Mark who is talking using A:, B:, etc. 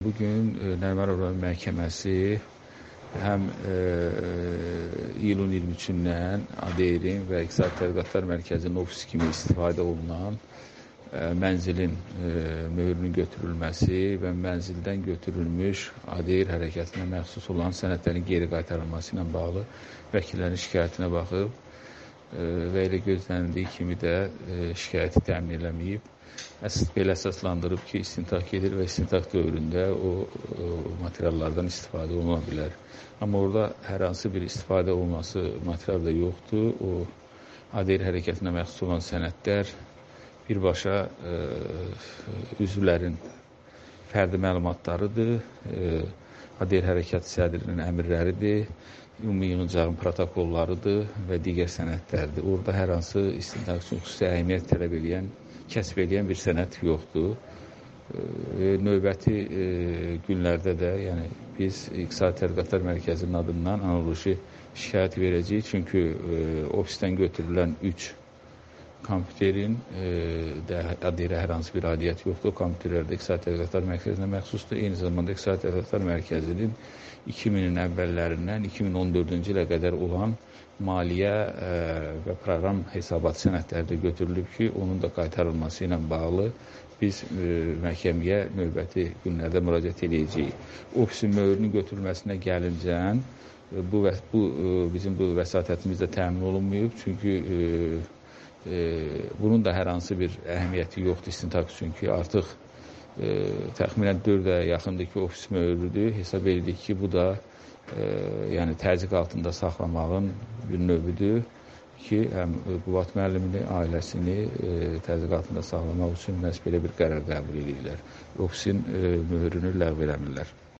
A: Bugün Nərimanov rayon məhkəməsi həm iyulun 23-dən ADR-in və İqtisadi Tədqiqatlar Mərkəzinin ofisi kimi istifadə olunan mənzilin möhrünün götürülməsi və mənzildən götürülmüş ADR hərəkətinə məxsus olan sənədlərin geri qaytarılması ilə bağlı vəkillərin şikayətinə baxıb və elə gözlənildiyi kimi də şikayəti təmin eləməyib. Belə əsaslandırıb ki, istintaq gedir və istintaq dövründə o materiallardan istifadə oluna bilər. Amma orada hər hansı bir istifadə olunması material da yoxdur. O ADR hərəkətinə məxsus olan sənədlər birbaşa üzvlərin fərdi məlumatlarıdır, ADR hərəkəti sədrinin əmrləridir, ümumi yığıncağın protokollarıdır və digər sənədlərdir. Orada hər hansı istintaq üçün xüsusi əhəmiyyət tələb edən, kəsb edən bir sənəd yoxdur. Növbəti günlərdə də biz İqtisadi Tədqiqatlar Mərkəzinin adından analoji şikayət verəcəyik. Çünki ofisdən götürülən 3 kompüterin ADR-ə hər hansı bir aidiyyəti yoxdur. O kompüterlər də İqtisadi Tədqiqatlar Mərkəzinə məxsusdur. Eyni zamanda İqtisadi Tədqiqatlar Mərkəzinin 2000-in əvvəllərindən 2014-cü ilə qədər olan maliyyə və proqram hesabat sənədləri də götürülüb ki, onun da qaytarılması ilə bağlı biz məhkəməyə növbəti günlərdə müraciət edəcəyik. Ofisin möhrünün götürülməsinə gəlincən, bizim bu vəsatətimiz də təmin olunmayıb. Çünki bunun da hər hansı bir əhəmiyyəti yoxdur istintaq üçün ki, artıq təxminən 4 aya yaxındır ki, ofis möhrüdür. Hesab edirik ki, bu da təzyiq altında saxlamağın bir növüdür ki, həm Qüvat müəllimini, ailəsini təzyiq altında saxlamaq üçün məhz belə bir qərar qəbul edirlər. Ofisin möhrünü ləğv eləmirlər.